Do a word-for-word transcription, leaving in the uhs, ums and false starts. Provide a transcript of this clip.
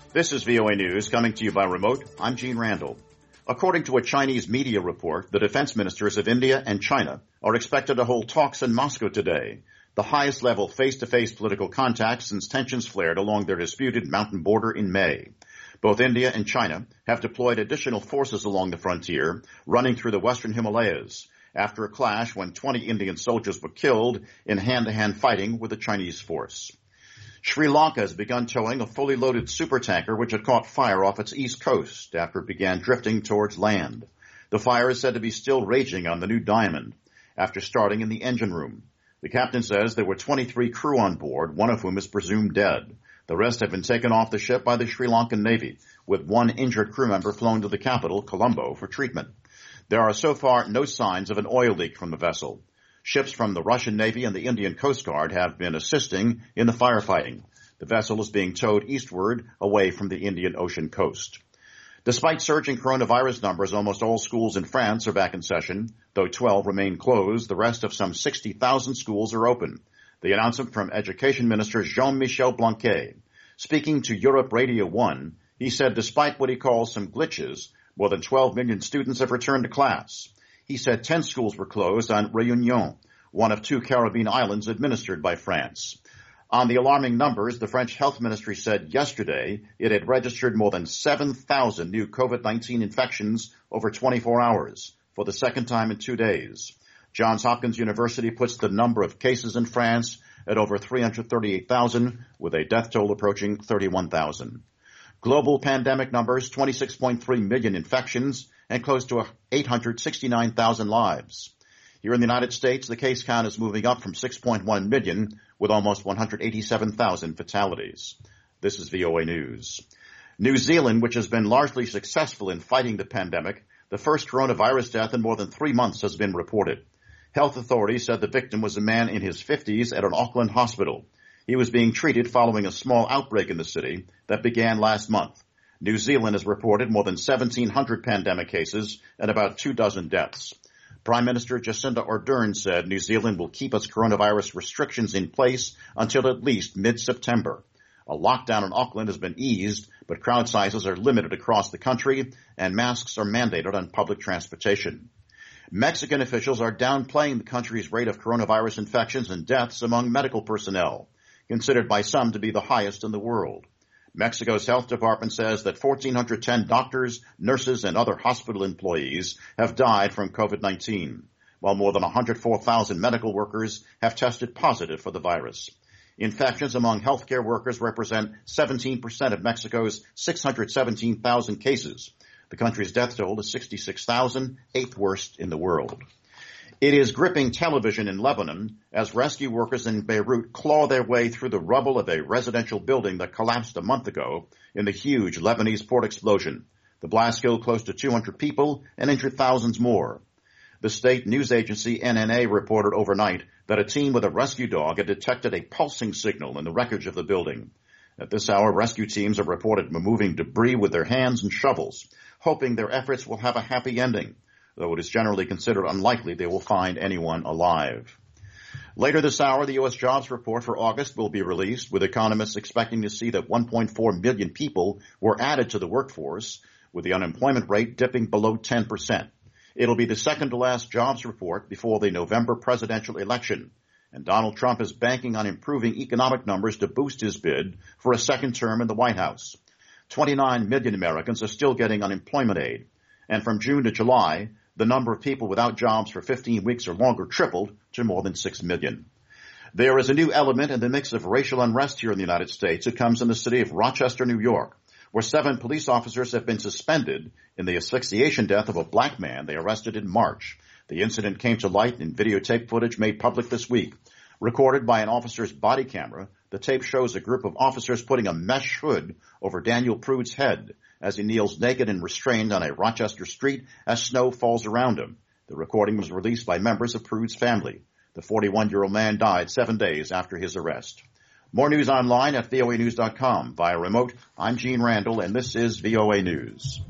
This is V O A News coming to you by remote. I'm Gene Randall. According to a Chinese media report, the defense ministers of India and China are expected to hold talks in Moscow today, the highest level face-to-face political contact since tensions flared along their disputed mountain border in May. Both India and China have deployed additional forces along the frontier, running through the western Himalayas, after a clash when twenty Indian soldiers were killed in hand-to-hand fighting with a Chinese force. Sri Lanka has begun towing a fully loaded supertanker which had caught fire off its east coast after it began drifting towards land. The fire is said to be still raging on the New Diamond after starting in the engine room. The captain says there were twenty-three crew on board, one of whom is presumed dead. The rest have been taken off the ship by the Sri Lankan Navy, with one injured crew member flown to the capital, Colombo, for treatment. There are so far no signs of an oil leak from the vessel. Ships from the Russian Navy and the Indian Coast Guard have been assisting in the firefighting. The vessel is being towed eastward away from the Indian Ocean coast. Despite surging coronavirus numbers, almost all schools in France are back in session. Though twelve remain closed, the rest of some sixty thousand schools are open. The announcement from Education Minister Jean-Michel Blanquet. Speaking to Europe Radio one, he said despite what he calls some glitches, more than twelve million students have returned to class. He said ten schools were closed on Réunion, one of two Caribbean islands administered by France. On the alarming numbers, the French Health Ministry said yesterday it had registered more than seven thousand new COVID nineteen infections over twenty-four hours, for the second time in two days. Johns Hopkins University puts the number of cases in France at over three hundred thirty-eight thousand, with a death toll approaching thirty-one thousand. Global pandemic numbers, twenty-six point three million infections and close to eight hundred sixty-nine thousand lives. Here in the United States, the case count is moving up from six point one million, with almost one hundred eighty-seven thousand fatalities. This is V O A News. New Zealand, which has been largely successful in fighting the pandemic, the first coronavirus death in more than three months has been reported. Health authorities said the victim was a man in his fifties at an Auckland hospital. He was being treated following a small outbreak in the city that began last month. New Zealand has reported more than seventeen hundred pandemic cases and about two dozen deaths. Prime Minister Jacinda Ardern said New Zealand will keep its coronavirus restrictions in place until at least mid-September. A lockdown in Auckland has been eased, but crowd sizes are limited across the country and masks are mandated on public transportation. Mexican officials are downplaying the country's rate of coronavirus infections and deaths among medical personnel, considered by some to be the highest in the world. Mexico's health department says that one thousand four hundred ten doctors, nurses, and other hospital employees have died from COVID nineteen, while more than one hundred four thousand medical workers have tested positive for the virus. Infections among healthcare workers represent seventeen percent of Mexico's six hundred seventeen thousand cases. The country's death toll is sixty-six thousand, eighth worst in the world. It is gripping television in Lebanon as rescue workers in Beirut claw their way through the rubble of a residential building that collapsed a month ago in the huge Lebanese port explosion. The blast killed close to two hundred people and injured thousands more. The state news agency N N A reported overnight that a team with a rescue dog had detected a pulsing signal in the wreckage of the building. At this hour, rescue teams are reported removing debris with their hands and shovels, hoping their efforts will have a happy ending, though it is generally considered unlikely they will find anyone alive. Later this hour, the U S jobs report for August will be released, with economists expecting to see that one point four million people were added to the workforce, with the unemployment rate dipping below ten percent. It'll be the second to last jobs report before the November presidential election, and Donald Trump is banking on improving economic numbers to boost his bid for a second term in the White House. twenty-nine million Americans are still getting unemployment aid, and from June to July, the number of people without jobs for fifteen weeks or longer tripled to more than six million. There is a new element in the mix of racial unrest here in the United States. It comes in the city of Rochester, New York, where seven police officers have been suspended in the asphyxiation death of a black man they arrested in March. The incident came to light in videotape footage made public this week. Recorded by an officer's body camera, the tape shows a group of officers putting a mesh hood over Daniel Prude's head as he kneels naked and restrained on a Rochester street as snow falls around him. The recording was released by members of Prude's family. The forty-one-year-old man died seven days after his arrest. More news online at V O A news dot com. Via remote, I'm Gene Randall, and this is V O A News.